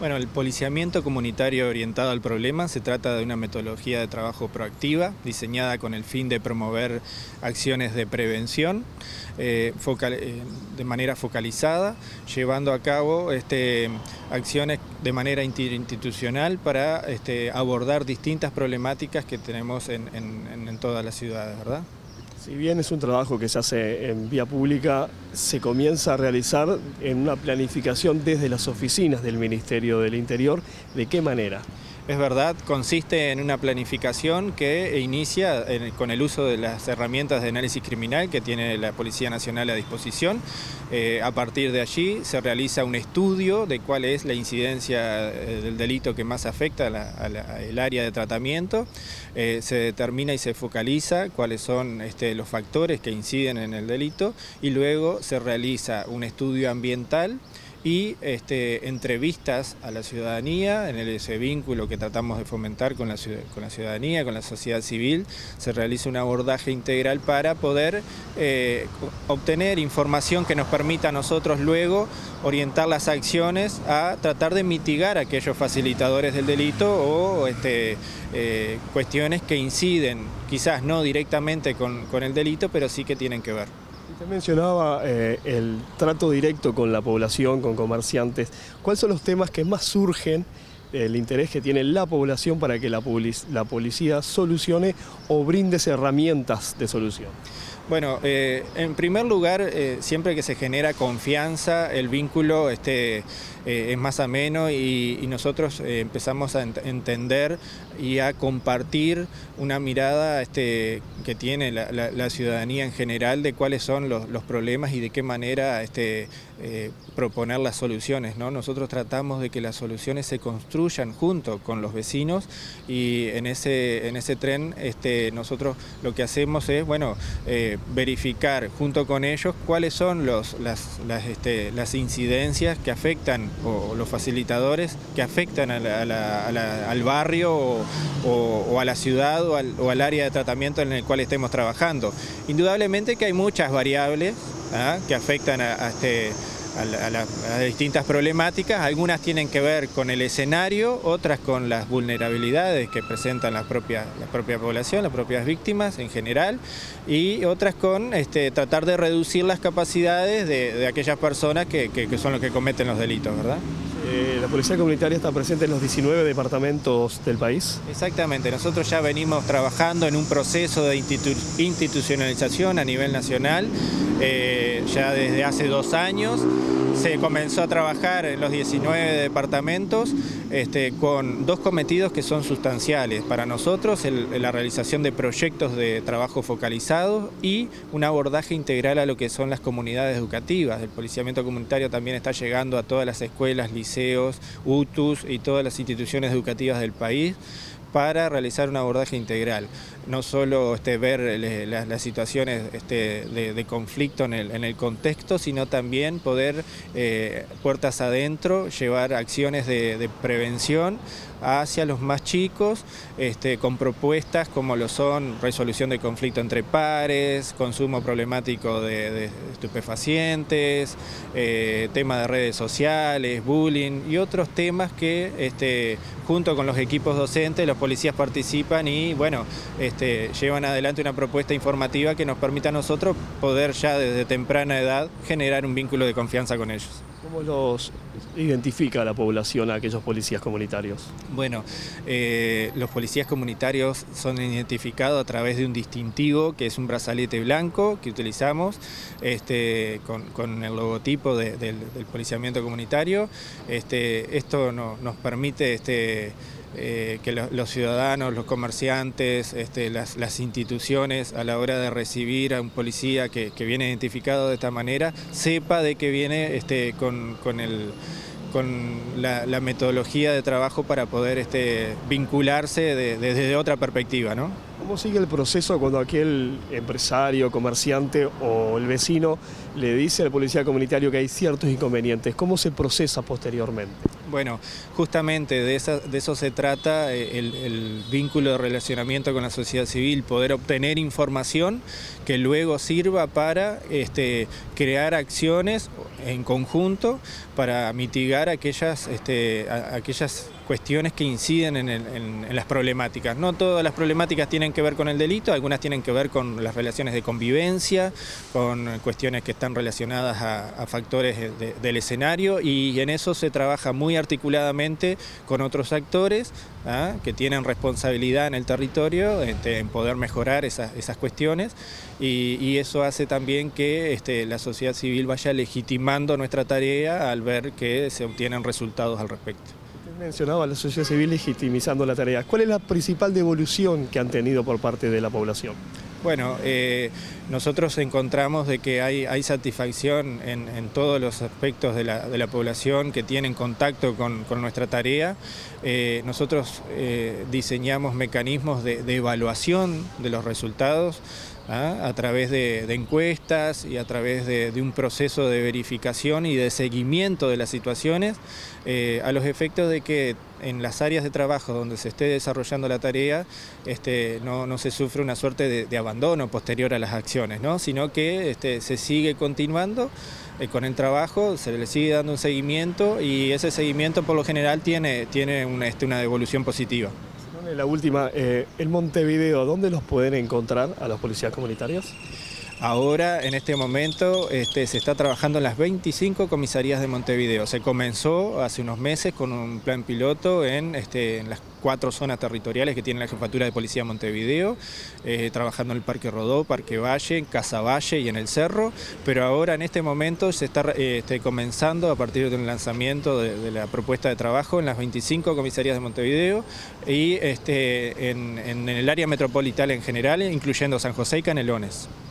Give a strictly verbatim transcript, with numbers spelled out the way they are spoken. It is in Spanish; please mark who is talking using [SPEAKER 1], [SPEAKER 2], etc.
[SPEAKER 1] Bueno, el policiamiento comunitario orientado al problema se trata de una metodología de trabajo proactiva, diseñada con el fin de promover acciones de prevención eh, focal, eh, de manera focalizada, llevando a cabo este, acciones de manera interinstitucional para este, abordar distintas problemáticas que tenemos en, en, en todas las ciudades, ¿verdad?
[SPEAKER 2] Si bien es un trabajo que se hace en vía pública, se comienza a realizar en una planificación desde las oficinas del Ministerio del Interior. ¿De qué manera?
[SPEAKER 1] Es verdad, consiste en una planificación que inicia con el uso de las herramientas de análisis criminal que tiene la Policía Nacional a disposición. Eh, a partir de allí se realiza un estudio de cuál es la incidencia del delito que más afecta al área de tratamiento. Eh, se determina y se focaliza cuáles son este, los factores que inciden en el delito y luego se realiza un estudio ambiental y este, entrevistas a la ciudadanía, en ese vínculo que tratamos de fomentar con la, con la ciudadanía, con la sociedad civil. Se realiza un abordaje integral para poder eh, obtener información que nos permita a nosotros luego orientar las acciones a tratar de mitigar a aquellos facilitadores del delito o este, eh, cuestiones que inciden, quizás no directamente con, con el delito, pero sí que tienen que ver.
[SPEAKER 2] Usted mencionaba eh, el trato directo con la población, con comerciantes. ¿Cuáles son los temas que más surgen, el interés que tiene la población para que la, la policía solucione o brinde herramientas de solución?
[SPEAKER 1] Bueno, eh, en primer lugar, eh, siempre que se genera confianza, el vínculo este, eh, es más ameno y, y nosotros eh, empezamos a ent entender y a compartir una mirada este, que tiene la, la, la ciudadanía en general de cuáles son los, los problemas y de qué manera este, eh, proponer las soluciones, ¿no? Nosotros tratamos de que las soluciones se construyan junto con los vecinos y en ese, en ese tren este, nosotros lo que hacemos es, bueno, eh, verificar junto con ellos cuáles son los, las, las, este, las incidencias que afectan o los facilitadores que afectan a la, a la, a la, al barrio o, o, o a la ciudad o al, o al área de tratamiento en el cual estemos trabajando. Indudablemente que hay muchas variables ¿ah? que afectan a, a este... A, la, a, la, a distintas problemáticas, algunas tienen que ver con el escenario, otras con las vulnerabilidades que presentan la propia, la propia población, las propias víctimas en general, y otras con este, tratar de reducir las capacidades de, de aquellas personas que, que, que son los que cometen los delitos, ¿verdad?
[SPEAKER 2] Eh, ¿La Policía Comunitaria está presente en los diecinueve departamentos del país?
[SPEAKER 1] Exactamente, nosotros ya venimos trabajando en un proceso de institu institucionalización a nivel nacional, eh, ya desde hace dos años. Se comenzó a trabajar en los diecinueve departamentos este, con dos cometidos que son sustanciales para nosotros, el, la realización de proyectos de trabajo focalizados y un abordaje integral a lo que son las comunidades educativas. El policiamiento comunitario también está llegando a todas las escuelas, liceos, U T Us y todas las instituciones educativas del país para realizar un abordaje integral. No solo este, ver le, las, las situaciones este, de, de conflicto en el, en el contexto, sino también poder, eh, puertas adentro, llevar acciones de, de prevención hacia los más chicos, este, con propuestas como lo son resolución de conflicto entre pares, consumo problemático de, de estupefacientes, eh, tema de redes sociales, bullying y otros temas que este, junto con los equipos docentes los policías participan y bueno, este, llevan adelante una propuesta informativa que nos permita a nosotros poder ya desde temprana edad generar un vínculo de confianza con ellos.
[SPEAKER 2] ¿Cómo los identifica la población a aquellos policías comunitarios?
[SPEAKER 1] Bueno, eh, los policías comunitarios son identificados a través de un distintivo que es un brazalete blanco que utilizamos este, con, con el logotipo de, del, del policiamiento comunitario. Este, esto no, nos permite este, Eh, que lo, los ciudadanos, los comerciantes, este, las, las instituciones a la hora de recibir a un policía que, que viene identificado de esta manera, sepa de que viene este, con, con, el, con la, la metodología de trabajo para poder este, vincularse de, de, desde otra perspectiva, ¿no?
[SPEAKER 2] ¿Cómo sigue el proceso cuando aquel empresario, comerciante o el vecino le dice al policía comunitario que hay ciertos inconvenientes? ¿Cómo se procesa posteriormente?
[SPEAKER 1] Bueno, justamente de, esa, de eso se trata el, el vínculo de relacionamiento con la sociedad civil, poder obtener información que luego sirva para este, crear acciones en conjunto para mitigar aquellas, este, a, aquellas cuestiones que inciden en, el, en, en las problemáticas. No todas las problemáticas tienen que ver con el delito, algunas tienen que ver con las relaciones de convivencia, con cuestiones que están relacionadas a, a factores de, del escenario, y en eso se trabaja muy articuladamente con otros actores ¿ah? que tienen responsabilidad en el territorio este, en poder mejorar esas, esas cuestiones, y, y eso hace también que este, la sociedad civil vaya legitimando nuestra tarea al ver que se obtienen resultados al respecto.
[SPEAKER 2] Mencionaba a la sociedad civil legitimizando la tarea. ¿Cuál es la principal devolución que han tenido por parte de la población?
[SPEAKER 1] Bueno, eh, nosotros encontramos de que hay, hay satisfacción en, en todos los aspectos de la, de la población que tienen contacto con, con nuestra tarea. Eh, nosotros eh, diseñamos mecanismos de, de evaluación de los resultados ¿ah? a través de, de encuestas y a través de, de un proceso de verificación y de seguimiento de las situaciones eh, a los efectos de que en las áreas de trabajo donde se esté desarrollando la tarea este, no, no se sufre una suerte de, de abandono posterior a las acciones, ¿no? Sino que este, se sigue continuando eh, con el trabajo, se le sigue dando un seguimiento, y ese seguimiento por lo general tiene, tiene una, este, una devolución positiva.
[SPEAKER 2] La última, eh, en Montevideo, ¿dónde los pueden encontrar a los policías comunitarios?
[SPEAKER 1] Ahora, en este momento, este, se está trabajando en las veinticinco comisarías de Montevideo. Se comenzó hace unos meses con un plan piloto en, este, en las cuatro zonas territoriales que tiene la Jefatura de Policía de Montevideo, eh, trabajando en el Parque Rodó, Parque Valle, en Casa Valle y en el Cerro, pero ahora en este momento se está eh, este, comenzando a partir del lanzamiento de, de la propuesta de trabajo en las veinticinco comisarías de Montevideo y este, en, en el área metropolitana en general, incluyendo San José y Canelones.